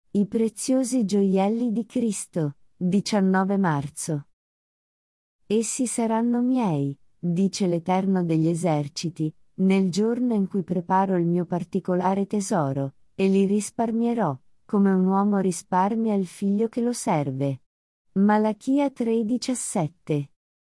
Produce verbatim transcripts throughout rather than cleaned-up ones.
I preziosi gioielli di Cristo, diciannove marzo. Essi saranno miei, dice l'Eterno degli eserciti, nel giorno in cui preparo il mio particolare tesoro, e li risparmierò, come un uomo risparmia il figlio che lo serve. Malachia tre diciassette.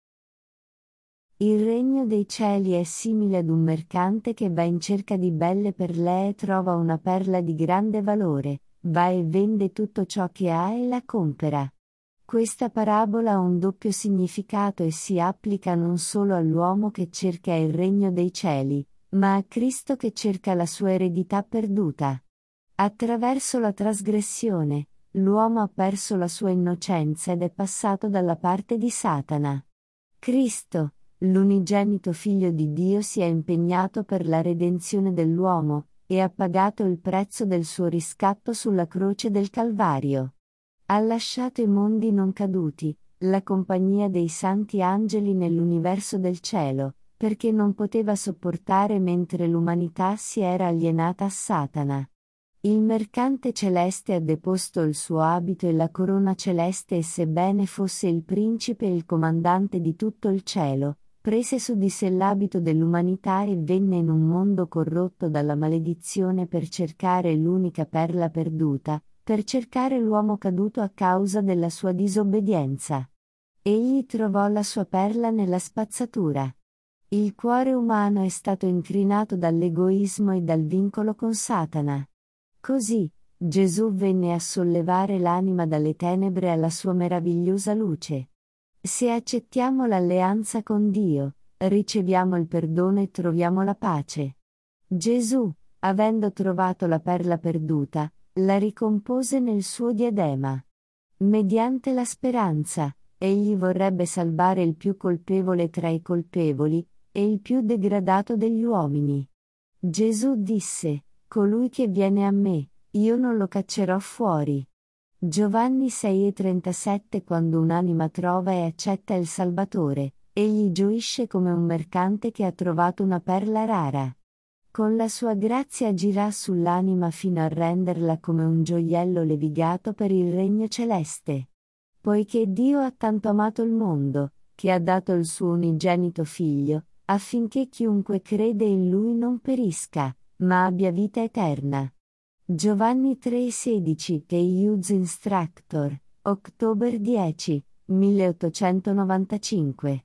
Il regno dei cieli è simile ad un mercante che va in cerca di belle perle e trova una perla di grande valore, va e vende tutto ciò che ha e la compera. Questa parabola ha un doppio significato e si applica non solo all'uomo che cerca il regno dei cieli, ma a Cristo che cerca la sua eredità perduta. Attraverso la trasgressione, l'uomo ha perso la sua innocenza ed è passato dalla parte di Satana. Cristo, l'unigenito Figlio di Dio, si è impegnato per la redenzione dell'uomo, e ha pagato il prezzo del suo riscatto sulla croce del Calvario. Ha lasciato i mondi non caduti, la compagnia dei santi angeli nell'universo del cielo, perché non poteva sopportare mentre l'umanità si era alienata a Satana. Il mercante celeste ha deposto il suo abito e la corona celeste e, sebbene fosse il principe e il comandante di tutto il cielo, prese su di sé l'abito dell'umanità e venne in un mondo corrotto dalla maledizione per cercare l'unica perla perduta, per cercare l'uomo caduto a causa della sua disobbedienza. Egli trovò la sua perla nella spazzatura. Il cuore umano è stato incrinato dall'egoismo e dal vincolo con Satana. Così, Gesù venne a sollevare l'anima dalle tenebre alla sua meravigliosa luce. Se accettiamo l'alleanza con Dio, riceviamo il perdono e troviamo la pace. Gesù, avendo trovato la perla perduta, la ricompose nel suo diadema. Mediante la speranza, egli vorrebbe salvare il più colpevole tra i colpevoli, e il più degradato degli uomini. Gesù disse: colui che viene a me, io non lo caccerò fuori. Giovanni sei e trentasette. Quando un'anima trova e accetta il Salvatore, egli gioisce come un mercante che ha trovato una perla rara. Con la sua grazia agirà sull'anima fino a renderla come un gioiello levigato per il regno celeste. Poiché Dio ha tanto amato il mondo, che ha dato il suo unigenito Figlio, affinché chiunque crede in Lui non perisca, ma abbia vita eterna. Giovanni tre sedici. The Youth Instructor, ottobre dieci, milleottocentonovantacinque.